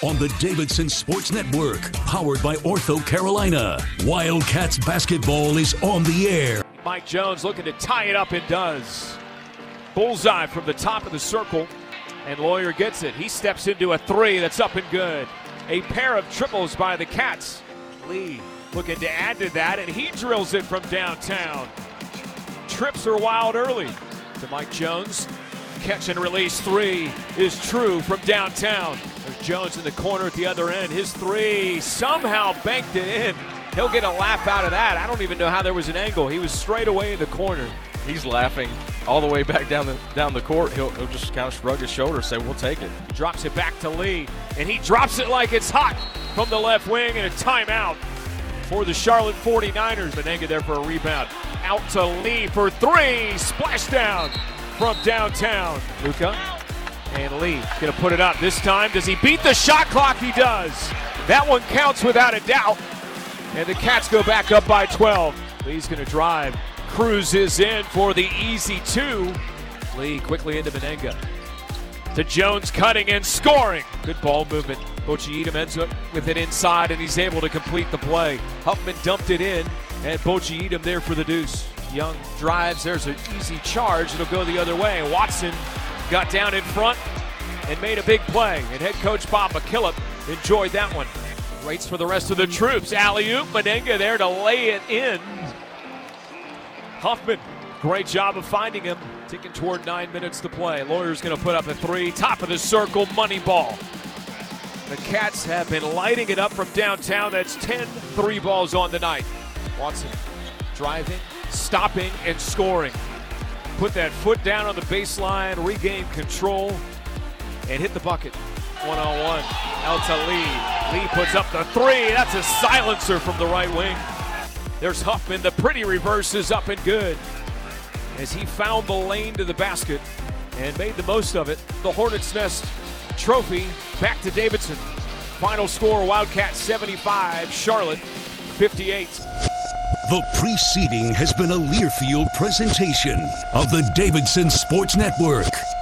on the Davidson Sports Network, powered by Ortho Carolina. Wildcats basketball is on the air. Mike Jones looking to tie it up and does. Bullseye from the top of the circle, and Lawyer gets it. He steps into a three that's up and good. A pair of triples by the Cats. Lee looking to add to that, and he drills it from downtown. Trips are wild early to Mike Jones. Catch and release three is true from downtown. There's Jones in the corner at the other end. His three somehow banked it in. He'll get a laugh out of that. I don't even know how there was an angle. He was straight away in the corner. He's laughing all the way back down the court. He'll just kind of shrug his shoulders and say, we'll take it. Drops it back to Lee, and he drops it like it's hot from the left wing, and a timeout for the Charlotte 49ers. Menenga there for a rebound. Out to Lee for three. Splashdown from downtown. Luka and Lee gonna put it up. This time, does he beat the shot clock? He does. That one counts without a doubt. And the Cats go back up by 12. Lee's gonna drive. Cruises in for the easy two. Lee quickly into Menenga. To Jones cutting and scoring. Good ball movement. Bochi ends up with it inside, and he's able to complete the play. Huffman dumped it in, and Bochi there for the deuce. Young drives. There's an easy charge. It'll go the other way. Watson got down in front and made a big play. And head coach Bob McKillop enjoyed that one. Waits for the rest of the troops. Alley-oop. Menenga there to lay it in. Huffman, great job of finding him. Ticking toward 9 minutes to play. Lawyer's going to put up a three. Top of the circle, money ball. The Cats have been lighting it up from downtown. That's 10 three balls on the night. Watson driving, stopping, and scoring. Put that foot down on the baseline, regain control, and hit the bucket. One-on-one. Out to Lee. Lee puts up the three. That's a silencer from the right wing. There's Huffman. The pretty reverse is up and good as he found the lane to the basket and made the most of it. The Hornets' Nest trophy back to Davidson. Final score, Wildcats 75, Charlotte 58. The preceding has been a Learfield presentation of the Davidson Sports Network.